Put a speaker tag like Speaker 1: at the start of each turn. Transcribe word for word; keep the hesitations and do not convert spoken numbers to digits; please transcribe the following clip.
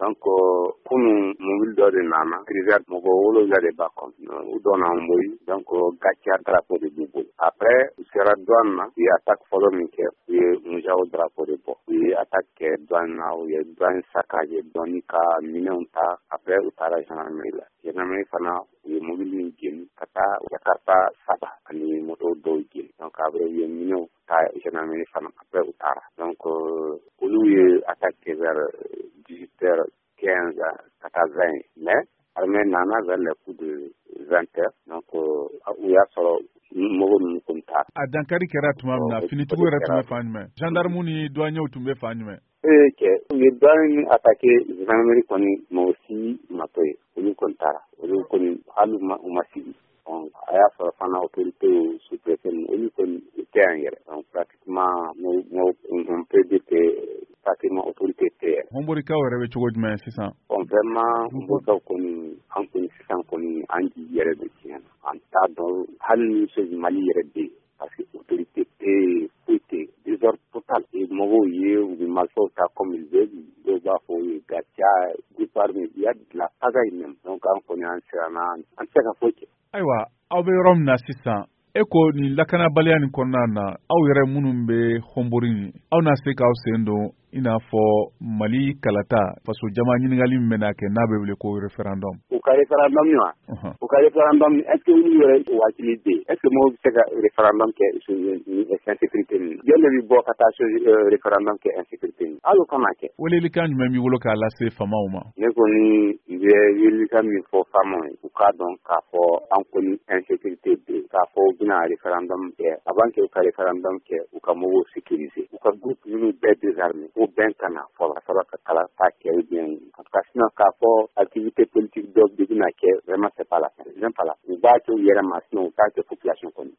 Speaker 1: donc kunun mobile dɔ de nana rivière mɔgɔ wolonwula de b'a kɔnɔ u donna Moyi donc Gatia drapeau de b'u bolo après u sera douane na u ye attaque fɔlɔ min kɛ u ye Mujaw drapeau de bɔ u ye attaque kɛ douane na u ye douane saccagé dɔɔni ka minɛnw ta après u taara gendarmerie la gendarmerie fana u ye mobile min jeni ka taa Jakarta saba ani moto dɔw jeni donc après u ye minɛnw ta gendarmerie fana après u taara donc olu ye attaque kɛ vers dix-huit heures quinze ka taa vingt mais armée nana vers les coups de vingt heures donc u y'a sɔrɔ mɔgɔ ninnu kun taara.
Speaker 2: A dankari kɛra tuma min na finitigiw yɛrɛ tun bɛ fan jumɛn gendarme ni douaniers tun bɛ fan jumɛn.
Speaker 1: ee cɛ u ye douane attaqué gendarmerie kɔni mais aussi ma to ye olu kɔni taara olu kɔni hali u ma sigi a y'a sɔrɔ fana autorité sous-préfet olu kɔni u tɛ yan yɛrɛ donc pratiquement on peut dire que pratiquement autorité tɛ yan.
Speaker 2: Homborikaw yɛrɛ bɛ cogo jumɛn sisan.
Speaker 1: bon vraiment Homborikaw kɔni an kɔni sisan kɔni an jigi yɛrɛ de tiɲɛ na an t'a dɔn hali ni sɔrɔ Mali yɛrɛ bɛ yen parce que autorité tɛ foyi tɛ désordre total et mɔgɔw ye u bɛ marifaw ta comme ils veulent dɔw b'a fɔ u ye Gatia départ mais il y a de la pagaille même donc an kɔni an siranna an tɛ se ka foyi kɛ.
Speaker 2: Ayiwa aw bɛ yɔrɔ min na sisan e ko nin lakanabaliya nin kɔnɔna na aw yɛrɛ minnu bɛ Hombori aw na se k'aw sen don i n'a fɔ Mali kalata faso jama ɲininkali min bɛna kɛ n'a bɛ wele ko référendum.
Speaker 1: U ka référendum wa u ka référendum est-ce que olu yɛrɛ waatili bɛ yen est-ce que mɔgɔw bɛ se ka référendum kɛ insécurité min jɔn de bɛ bɔ ka taa référendum kɛ insécurité min hali o kama kɛ.
Speaker 2: welelikan jumɛn b'i bolo k'a lase faamaw ma.
Speaker 1: ne kɔni n bɛ welelikan min fɔ faamaw ye u k'a dɔn k'a fɔ an kɔni insécurité bɛ yen k'a fɔ u bɛna référendum kɛ avant que u ka référendum kɛ u ka mɔgɔw sécuriser u ka groupe minnu bɛɛ désarmé o bɛn kana fɔlɔ a sɔrɔ ka kala ta kɛ ou bien en tout cas sinon k'a fɔ activité politique dɔ de bɛna kɛ vraiment c'est pas la peine c'est pas la peine u b'a kɛ u yɛrɛ ma sinon u t'a kɛ population kɔni.